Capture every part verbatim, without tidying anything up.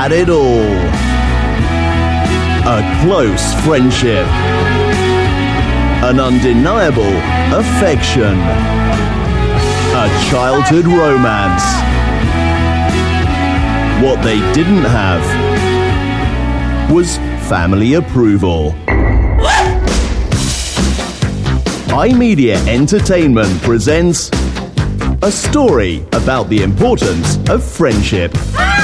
had it all. A close friendship. An undeniable affection. A childhood romance. What they didn't have was family approval. iMedia Entertainment presents a story about the importance of friendship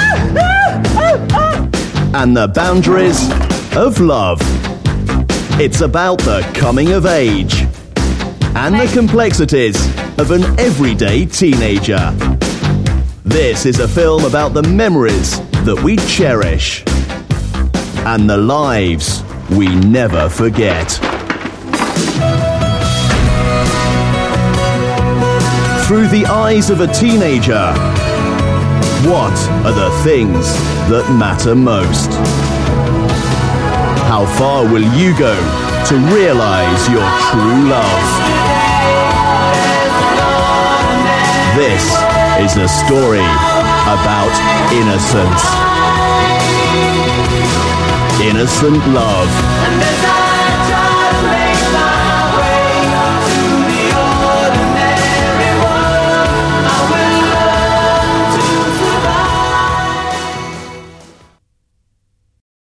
and the boundaries of love. It's about the coming of age and the complexities of an everyday teenager. This is a film about the memories that we cherish and the lives we never forget. Through the eyes of a teenager, what are the things that matter most? How far will you go to realize your true love? This is a story about innocence. Innocent love.